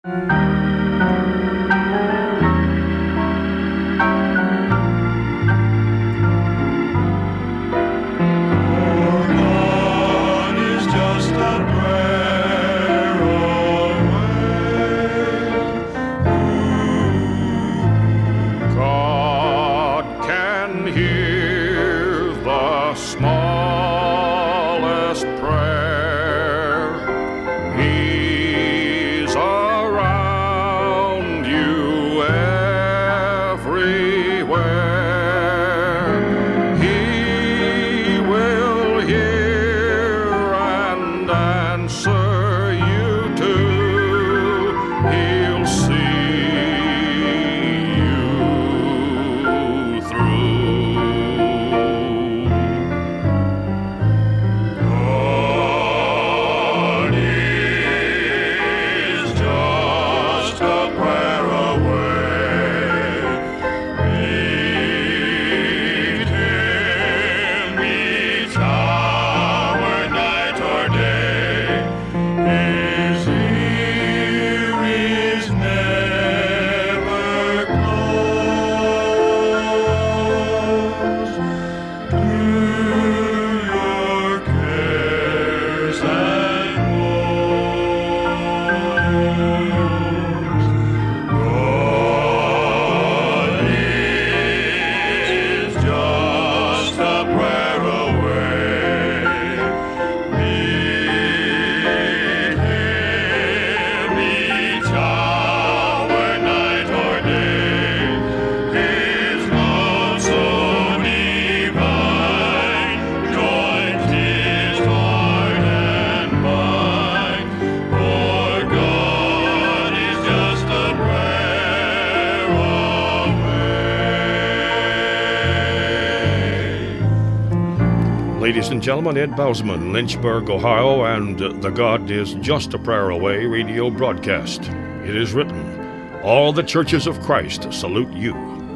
Ladies and gentlemen, Ed Bousman, Lynchburg, Ohio, and the God is Just a Prayer Away radio broadcast. It is written, all the churches of Christ salute you.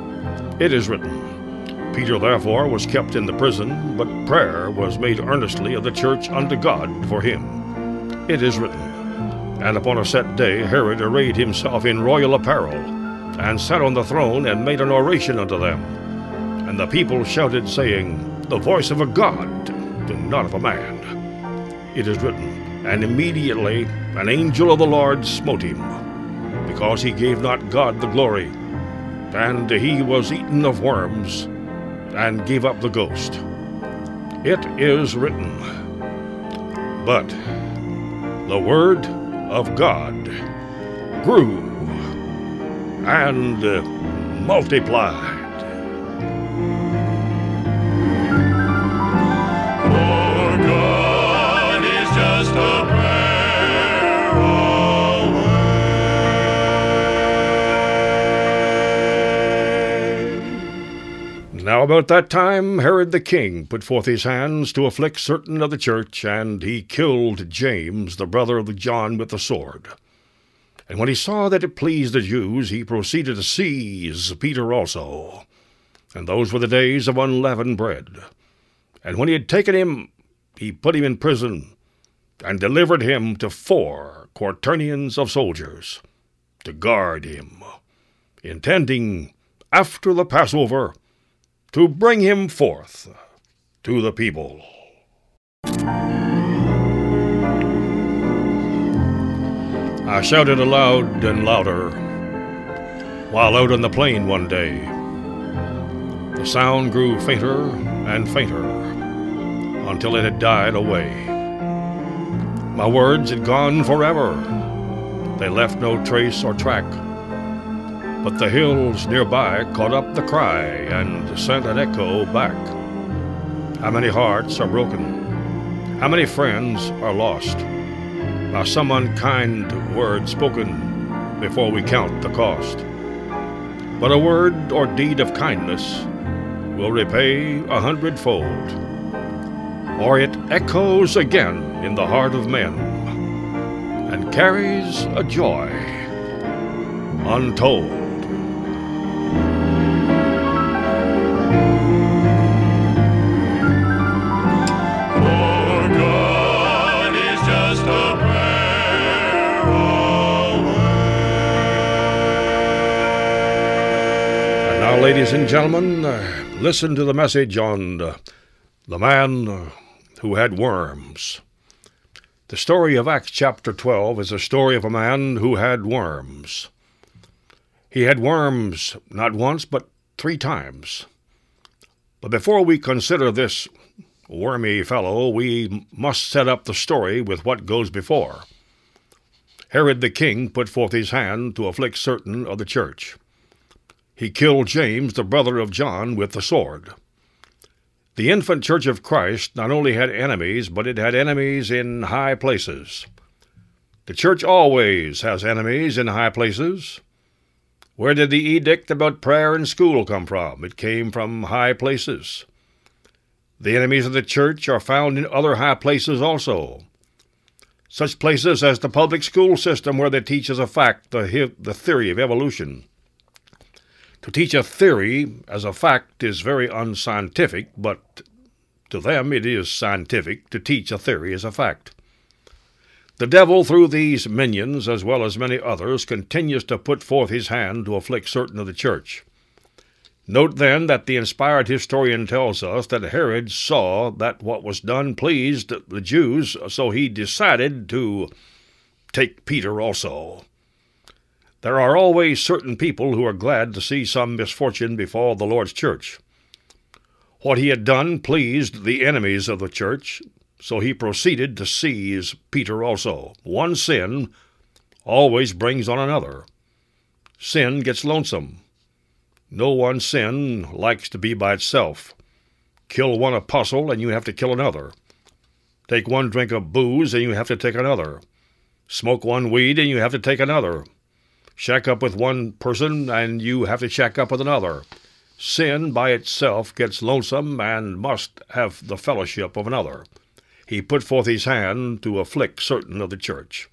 It is written, Peter therefore was kept in the prison, but prayer was made earnestly of the church unto God for him. It is written, and upon a set day Herod arrayed himself in royal apparel, and sat on the throne, and made an oration unto them. And the people shouted, saying, the voice of a God, and not of a man. It is written, and immediately an angel of the Lord smote him, because he gave not God the glory, and he was eaten of worms, and gave up the ghost. It is written, but the word of God grew and multiplied. Now about that time Herod the king put forth his hands to afflict certain of the church, and he killed James, the brother of John, with the sword. And when he saw that it pleased the Jews, he proceeded to seize Peter also. And those were the days of unleavened bread. And when he had taken him, he put him in prison, and delivered him to 4 quaternions of soldiers to guard him, intending after the Passover to bring him forth to the people. I shouted aloud and louder while out on the plain one day. The sound grew fainter and fainter until it had died away. My words had gone forever. They left no trace or track. But the hills nearby caught up the cry and sent an echo back. How many hearts are broken? How many friends are lost by some unkind word spoken before we count the cost? But a word or deed of kindness will repay 100-fold, or it echoes again in the heart of men and carries a joy untold. For God is just a prayer away. Ladies and gentlemen, listen to the message on the man who had worms. The story of Acts chapter 12 is a story of a man who had worms. He had worms not once, but 3 times. But before we consider this wormy fellow, we must set up the story with what goes before. Herod the king put forth his hand to afflict certain of the church. He killed James, the brother of John, with the sword. The infant Church of Christ not only had enemies, but it had enemies in high places. The church always has enemies in high places. Where did the edict about prayer in school come from? It came from high places. The enemies of the church are found in other high places also. Such places as the public school system, where they teach as a fact the theory of evolution. To teach a theory as a fact is very unscientific, but to them it is scientific to teach a theory as a fact. The devil, through these minions, as well as many others, continues to put forth his hand to afflict certain of the church. Note then that the inspired historian tells us that Herod saw that what was done pleased the Jews, so he decided to take Peter also. There are always certain people who are glad to see some misfortune befall the Lord's church. What he had done pleased the enemies of the church, so he proceeded to seize Peter also. One sin always brings on another. Sin gets lonesome. No one sin likes to be by itself. Kill one apostle and you have to kill another. Take one drink of booze and you have to take another. Smoke one weed and you have to take another. Shack up with one person, and you have to shack up with another. Sin by itself gets lonesome and must have the fellowship of another. He put forth his hand to afflict certain of the church.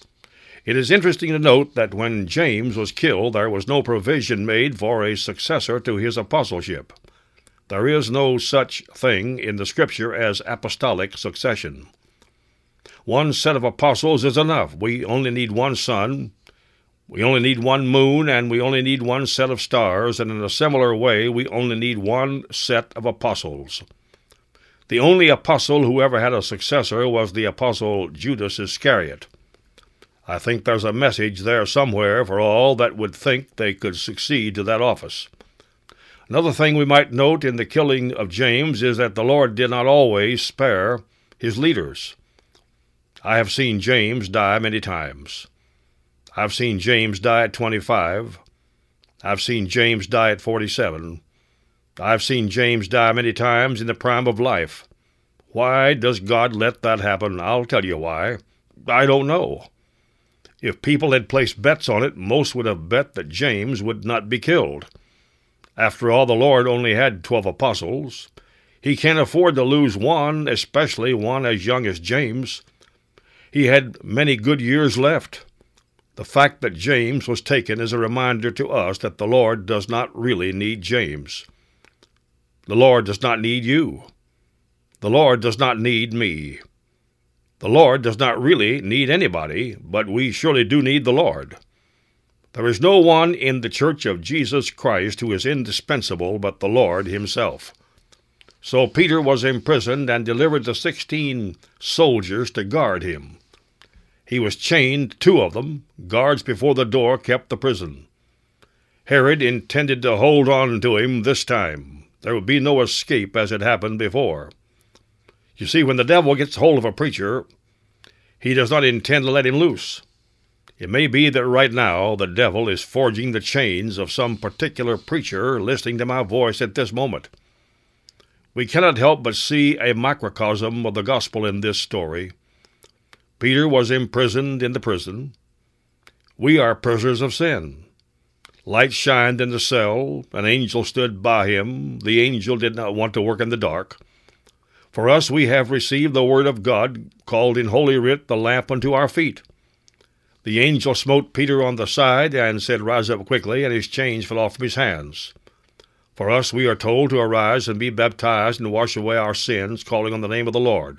It is interesting to note that when James was killed, there was no provision made for a successor to his apostleship. There is no such thing in the Scripture as apostolic succession. One set of apostles is enough. We only need one sun. We only need one moon, and we only need one set of stars, and in a similar way, we only need one set of apostles. The only apostle who ever had a successor was the apostle Judas Iscariot. I think there's a message there somewhere for all that would think they could succeed to that office. Another thing we might note in the killing of James is that the Lord did not always spare his leaders. I have seen James die many times. I've seen James die at 25. I've seen James die at 47. I've seen James die many times in the prime of life. Why does God let that happen? I'll tell you why. I don't know. If people had placed bets on it, most would have bet that James would not be killed. After all, the Lord only had 12 apostles. He can't afford to lose one, especially one as young as James. He had many good years left. The fact that James was taken is a reminder to us that the Lord does not really need James. The Lord does not need you. The Lord does not need me. The Lord does not really need anybody, but we surely do need the Lord. There is no one in the Church of Jesus Christ who is indispensable but the Lord himself. So Peter was imprisoned and delivered to 16 soldiers to guard him. He was chained, 2 of them. Guards before the door kept the prison. Herod intended to hold on to him this time. There would be no escape as had happened before. You see, when the devil gets hold of a preacher, he does not intend to let him loose. It may be that right now the devil is forging the chains of some particular preacher listening to my voice at this moment. We cannot help but see a microcosm of the gospel in this story. Peter was imprisoned in the prison. We are prisoners of sin. Light shined in the cell. An angel stood by him. The angel did not want to work in the dark. For us we have received the word of God, called in Holy Writ the lamp unto our feet. The angel smote Peter on the side and said, "Rise up quickly," and his chains fell off from his hands. For us we are told to arise and be baptized and wash away our sins, calling on the name of the Lord.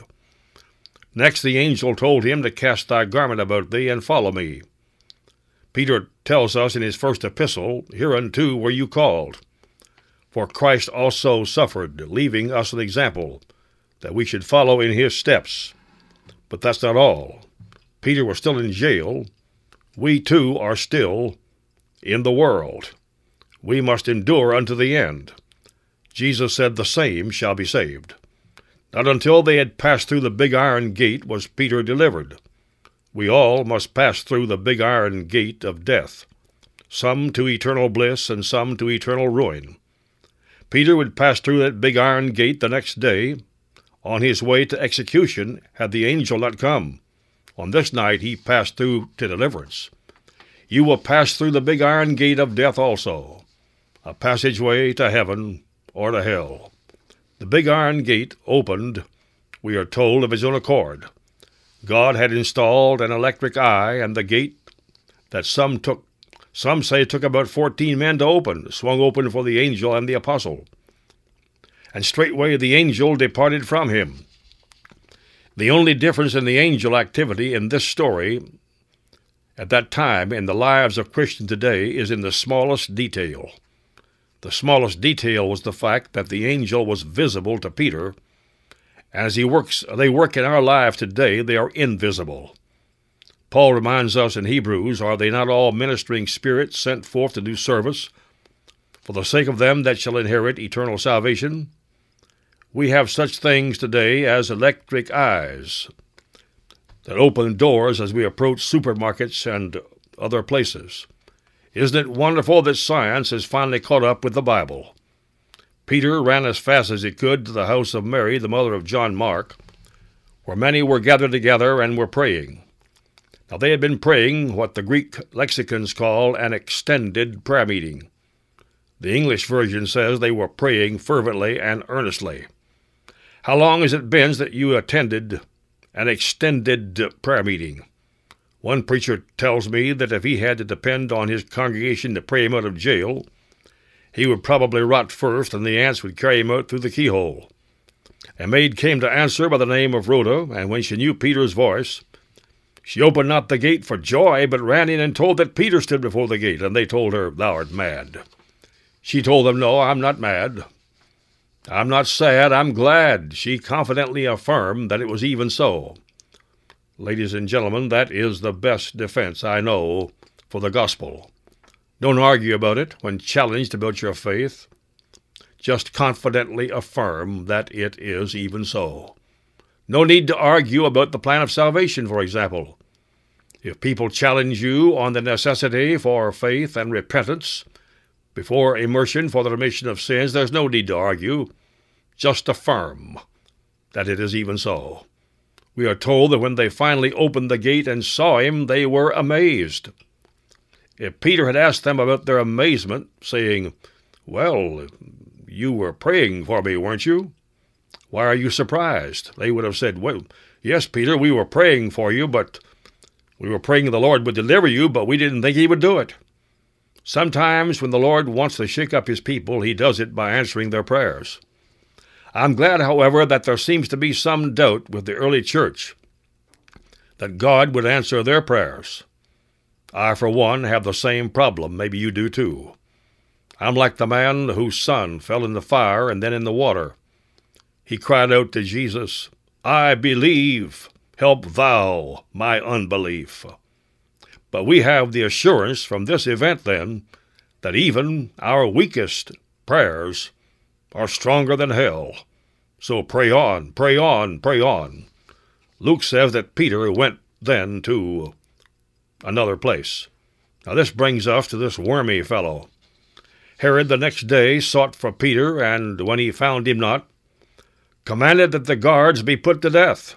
Next the angel told him to cast thy garment about thee and follow me. Peter tells us in his first epistle, "Hereunto were you called." For Christ also suffered, leaving us an example, that we should follow in his steps. But that's not all. Peter was still in jail. We too are still in the world. We must endure unto the end. Jesus said the same shall be saved. Not until they had passed through the big iron gate was Peter delivered. We all must pass through the big iron gate of death, some to eternal bliss and some to eternal ruin. Peter would pass through that big iron gate the next day, on his way to execution, had the angel not come. On this night he passed through to deliverance. You will pass through the big iron gate of death also, a passageway to heaven or to hell. The big iron gate opened, we are told, of his own accord. God had installed an electric eye, and the gate that some say took about 14 men to open, swung open for the angel and the apostle. And straightway the angel departed from him. The only difference in the angel activity in this story at that time in the lives of Christians today is in the smallest detail. The smallest detail was the fact that the angel was visible to Peter. As they work in our lives today, they are invisible. Paul reminds us in Hebrews, are they not all ministering spirits sent forth to do service for the sake of them that shall inherit eternal salvation? We have such things today as electric eyes that open doors as we approach supermarkets and other places. Isn't it wonderful that science has finally caught up with the Bible? Peter ran as fast as he could to the house of Mary, the mother of John Mark, where many were gathered together and were praying. Now they had been praying what the Greek lexicons call an extended prayer meeting. The English version says they were praying fervently and earnestly. How long has it been that you attended an extended prayer meeting? One preacher tells me that if he had to depend on his congregation to pray him out of jail, he would probably rot first, and the ants would carry him out through the keyhole. A maid came to answer by the name of Rhoda, and when she knew Peter's voice, she opened not the gate for joy, but ran in and told that Peter stood before the gate, and they told her, "Thou art mad." She told them, "No, I'm not mad. I'm not sad, I'm glad." She confidently affirmed that it was even so. Ladies and gentlemen, that is the best defense I know for the gospel. Don't argue about it when challenged about your faith. Just confidently affirm that it is even so. No need to argue about the plan of salvation, for example. If people challenge you on the necessity for faith and repentance before immersion for the remission of sins, there's no need to argue. Just affirm that it is even so. We are told that when they finally opened the gate and saw him, they were amazed. If Peter had asked them about their amazement, saying, "Well, you were praying for me, weren't you? Why are you surprised?" They would have said, "Well, yes, Peter, we were praying for you, but we were praying the Lord would deliver you, but we didn't think he would do it." Sometimes when the Lord wants to shake up his people, he does it by answering their prayers. I'm glad, however, that there seems to be some doubt with the early church that God would answer their prayers. I, for one, have the same problem. Maybe you do too. I'm like the man whose son fell in the fire and then in the water. He cried out to Jesus, "I believe, help thou my unbelief." But we have the assurance from this event, then, that even our weakest prayers are stronger than hell. So pray on, pray on, pray on. Luke says that Peter went then to another place. Now this brings us to this wormy fellow. Herod the next day sought for Peter, and when he found him not, commanded that the guards be put to death.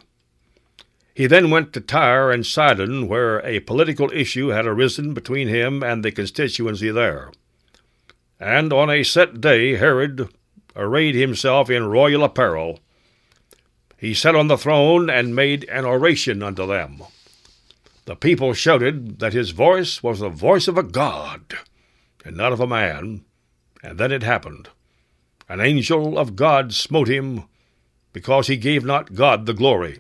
He then went to Tyre and Sidon, where a political issue had arisen between him and the constituency there. And on a set day Herod arrayed himself in royal apparel. He sat on the throne and made an oration unto them. The people shouted that his voice was the voice of a god, and not of a man. And then it happened. An angel of God smote him, because he gave not God the glory.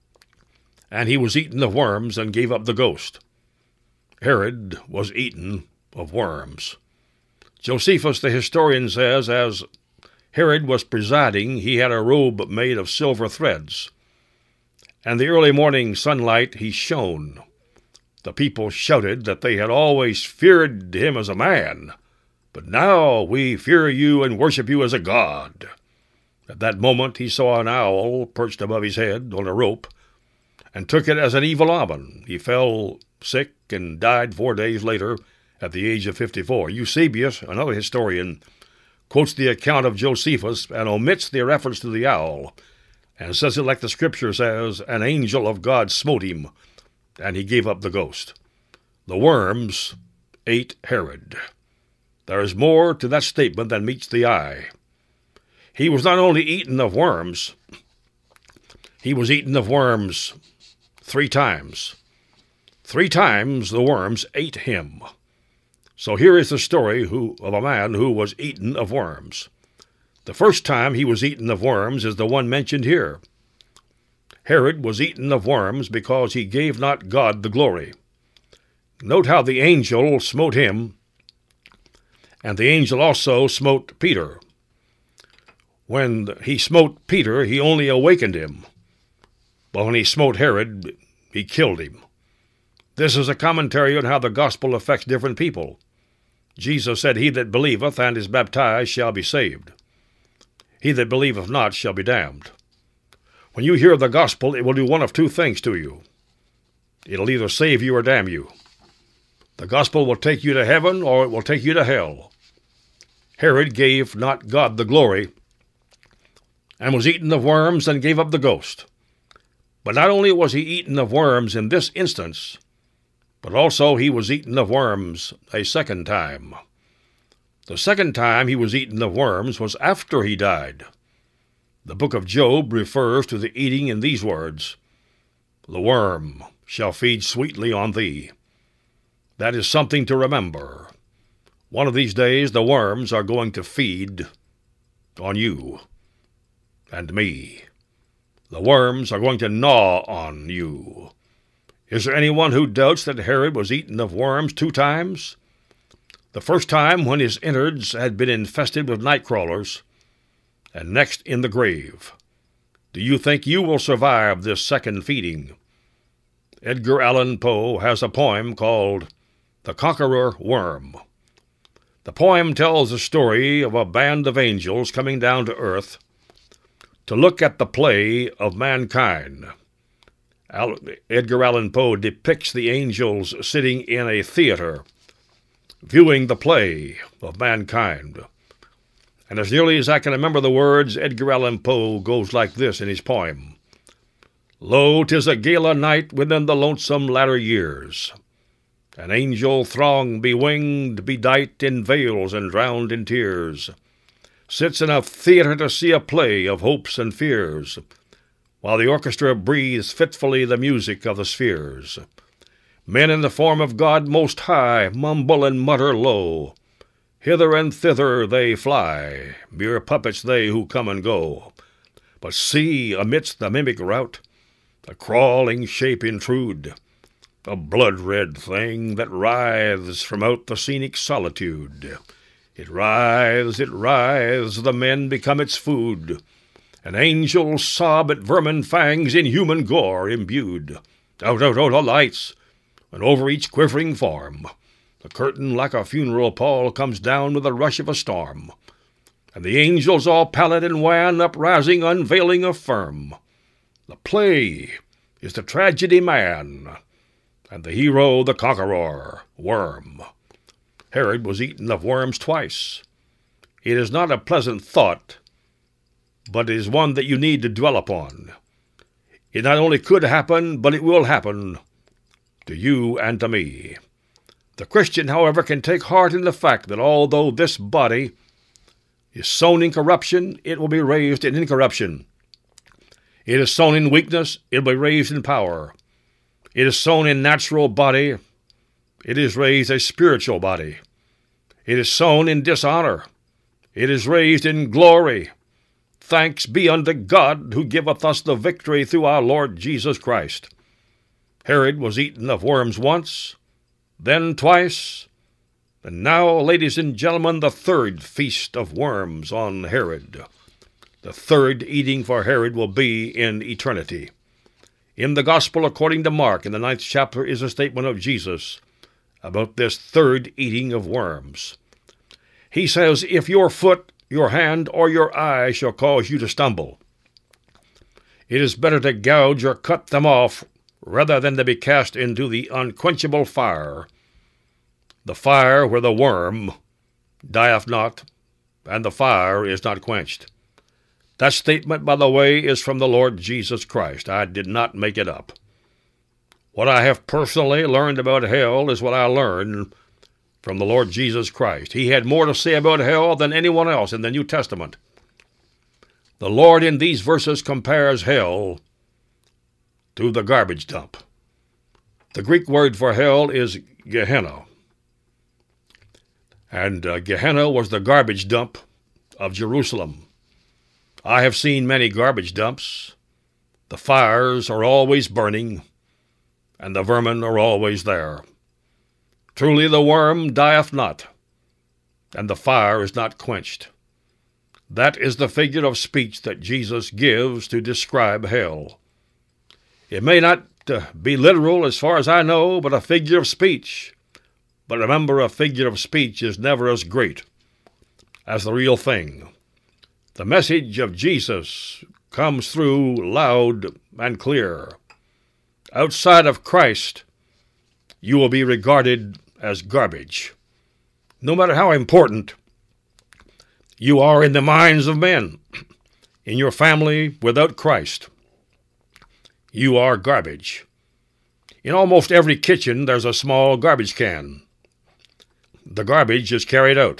And he was eaten of worms, and gave up the ghost. Herod was eaten of worms. Josephus, the historian, says, as Herod was presiding, he had a robe made of silver threads. And the early morning sunlight he shone. The people shouted that they had always feared him as a man, but now we fear you and worship you as a god. At that moment he saw an owl perched above his head on a rope, and took it as an evil omen. He fell sick and died 4 days later at the age of 54. Eusebius, another historian, quotes the account of Josephus and omits the reference to the owl, and says it like the Scripture says, an angel of God smote him, and he gave up the ghost. The worms ate Herod. There is more to that statement than meets the eye. He was not only eaten of worms, he was eaten of worms 3 times. 3 times the worms ate him. So here is the story of a man who was eaten of worms. The first time he was eaten of worms is the one mentioned here. Herod was eaten of worms because he gave not God the glory. Note how the angel smote him, and the angel also smote Peter. When he smote Peter, he only awakened him. But when he smote Herod, he killed him. This is a commentary on how the gospel affects different people. Jesus said, "He that believeth and is baptized shall be saved. He that believeth not shall be damned." When you hear the gospel, it will do one of 2 things to you. It'll either save you or damn you. The gospel will take you to heaven or it will take you to hell. Herod gave not God the glory and was eaten of worms and gave up the ghost. But not only was he eaten of worms in this instance, but also he was eaten of worms a second time. The second time he was eaten of worms was after he died. The book of Job refers to the eating in these words, "The worm shall feed sweetly on thee." That is something to remember. One of these days the worms are going to feed on you and me. The worms are going to gnaw on you. Is there anyone who doubts that Herod was eaten of worms 2 times? The first time when his innards had been infested with night crawlers, and next in the grave. Do you think you will survive this second feeding? Edgar Allan Poe has a poem called The Conqueror Worm. The poem tells the story of a band of angels coming down to earth to look at the play of mankind. Edgar Allan Poe depicts the angels sitting in a theater, viewing the play of mankind. And as nearly as I can remember the words, Edgar Allan Poe goes like this in his poem. "Lo, 'tis a gala night within the lonesome latter years. An angel throng bewinged, bedight in veils and drowned in tears, sits in a theatre to see a play of hopes and fears, while the orchestra breathes fitfully the music of the spheres. Men in the form of God most high mumble and mutter low. Hither and thither they fly, mere puppets they who come and go. But see, amidst the mimic rout, a crawling shape intrude, a blood-red thing that writhes from out the scenic solitude. It writhes, the men become its food. An angel sob at vermin fangs in human gore imbued. Out, the lights, and over each quivering form, the curtain like a funeral pall comes down with the rush of a storm, and the angels all pallid and wan, uprising, unveiling, affirm. The play is the tragedy man, and the hero the conqueror, worm. Herod was eaten of worms 2. It is not a pleasant thought, but it is one that you need to dwell upon. It not only could happen, but it will happen to you and to me. The Christian, however, can take heart in the fact that although this body is sown in corruption, it will be raised in incorruption. It is sown in weakness, it will be raised in power. It is sown in natural body, it is raised a spiritual body. It is sown in dishonor, it is raised in glory. Thanks be unto God, who giveth us the victory through our Lord Jesus Christ. Herod was eaten of worms once, then 2, And now, ladies and gentlemen, the third feast of worms on Herod. The third eating for Herod will be in eternity. In the Gospel according to Mark, in the 9th chapter, is a statement of Jesus about this third eating of worms. He says, "If your foot, your hand, or your eye shall cause you to stumble, it is better to gouge or cut them off rather than to be cast into the unquenchable fire, the fire where the worm dieth not, and the fire is not quenched." That statement, by the way, is from the Lord Jesus Christ. I did not make it up. What I have personally learned about hell is what I learned from the Lord Jesus Christ. He had more to say about hell than anyone else in the New Testament. The Lord in these verses compares hell to the garbage dump. The Greek word for hell is Gehenna. And Gehenna was the garbage dump of Jerusalem. I have seen many garbage dumps. The fires are always burning, and the vermin are always there. Truly the worm dieth not, and the fire is not quenched. That is the figure of speech that Jesus gives to describe hell. It may not be literal as far as I know, but a figure of speech. But remember, a figure of speech is never as great as the real thing. The message of Jesus comes through loud and clear. Outside of Christ, you will be regarded as garbage. No matter how important you are in the minds of men, in your family without Christ, you are garbage. In almost every kitchen, there's a small garbage can. The garbage is carried out.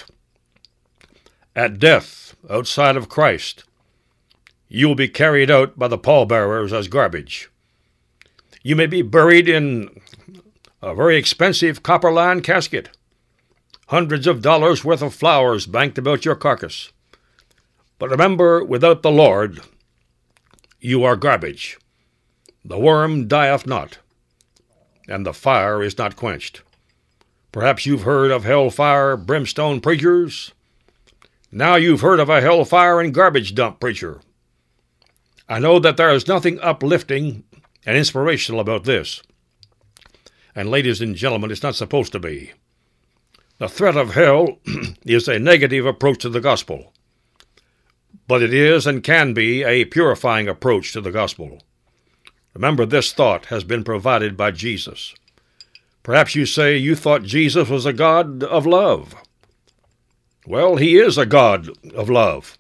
At death, outside of Christ, you will be carried out by the pallbearers as garbage. You may be buried in a very expensive copper-lined casket, hundreds of dollars worth of flowers banked about your carcass. But remember, without the Lord, you are garbage. The worm dieth not, and the fire is not quenched. Perhaps you've heard of hellfire, brimstone preachers. Now you've heard of a hellfire and garbage dump preacher. I know that there is nothing uplifting and inspirational about this. And ladies and gentlemen, it's not supposed to be. The threat of hell is a negative approach to the gospel. But it is and can be a purifying approach to the gospel. Remember, this thought has been provided by Jesus. Perhaps you say you thought Jesus was a God of love. Well, he is a God of love.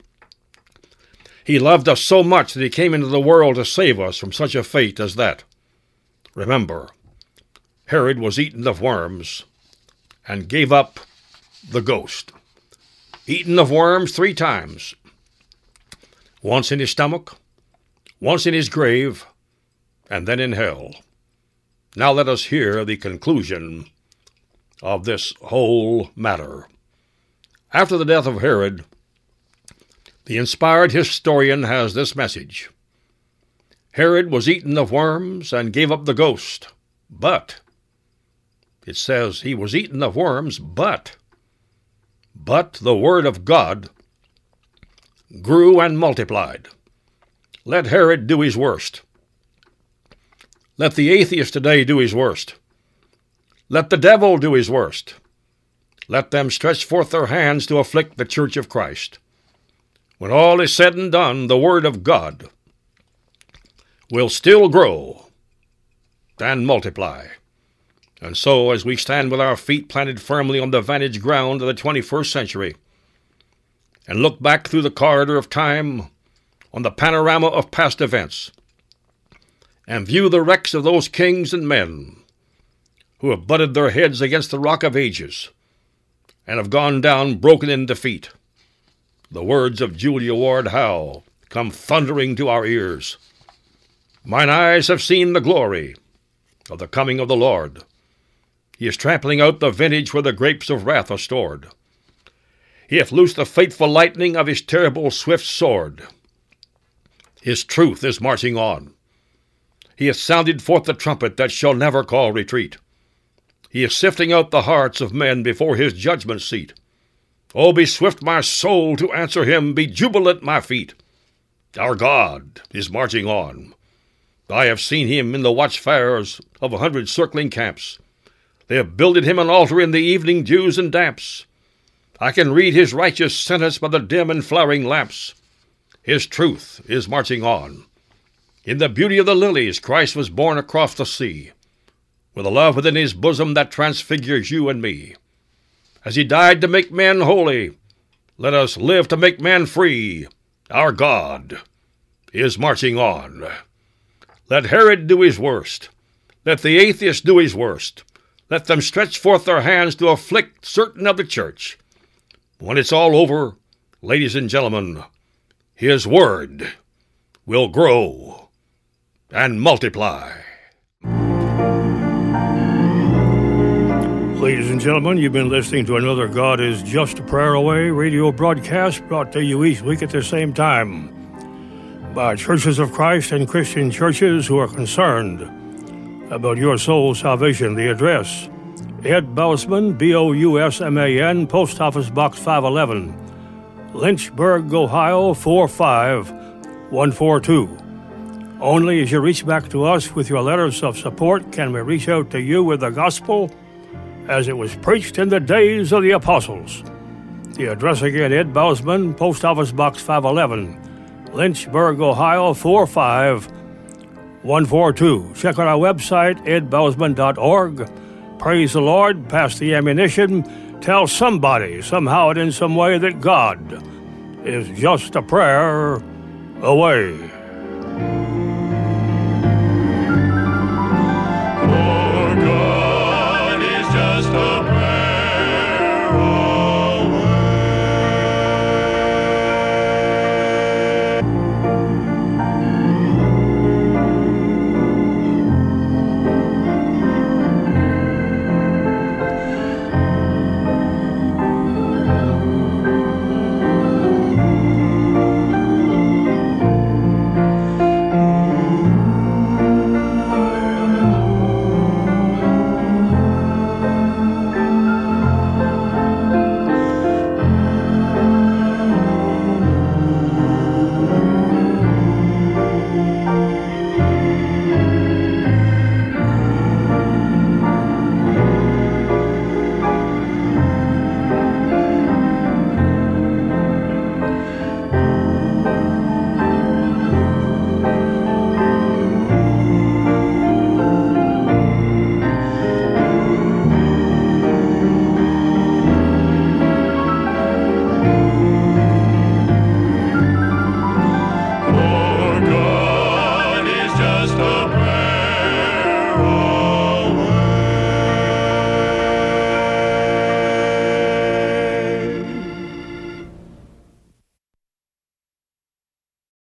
He loved us so much that he came into the world to save us from such a fate as that. Remember, Herod was eaten of worms and gave up the ghost. Eaten of worms 3 times. Once in his stomach, once in his grave, and then in hell. Now let us hear the conclusion of this whole matter. After the death of Herod, the inspired historian has this message. Herod was eaten of worms and gave up the ghost, but, it says he was eaten of worms, but the word of God grew and multiplied. Let Herod do his worst. Let the atheist today do his worst. Let the devil do his worst. Let them stretch forth their hands to afflict the church of Christ. When all is said and done, the word of God will still grow and multiply. And so, as we stand with our feet planted firmly on the vantage ground of the 21st century, and look back through the corridor of time on the panorama of past events, and view the wrecks of those kings and men who have butted their heads against the rock of ages, and have gone down broken in defeat, the words of Julia Ward Howe come thundering to our ears. Mine eyes have seen the glory of the coming of the Lord. He is trampling out the vintage where the grapes of wrath are stored. He hath loosed the fateful lightning of his terrible swift sword. His truth is marching on. He hath sounded forth the trumpet that shall never call retreat. He is sifting out the hearts of men before his judgment seat. Oh, be swift, my soul, to answer him. Be jubilant, my feet. Our God is marching on. I have seen him in the watchfires of 100 circling camps. They have builded him an altar in the evening dews and damps. I can read his righteous sentence by the dim and flaring lamps. His truth is marching on. In the beauty of the lilies, Christ was born across the sea, with a love within his bosom that transfigures you and me. As he died to make men holy, let us live to make man free. Our God is marching on. Let Herod do his worst. Let the atheist do his worst. Let them stretch forth their hands to afflict certain of the church. When it's all over, ladies and gentlemen, his word will grow and multiply. Ladies and gentlemen, you've been listening to another God is Just a Prayer Away radio broadcast brought to you each week at the same time by Churches of Christ and Christian churches who are concerned about your soul's salvation. The address, Ed Bousman, Bousman, Post Office Box 511, Lynchburg, Ohio 45142. Only as you reach back to us with your letters of support can we reach out to you with the gospel as it was preached in the days of the apostles. The address again, Ed Bousman, Post Office Box 511, Lynchburg, Ohio 45142. Check out our website, edbousman.org. Praise the Lord, pass the ammunition, tell somebody, somehow and in some way, that God is just a prayer away.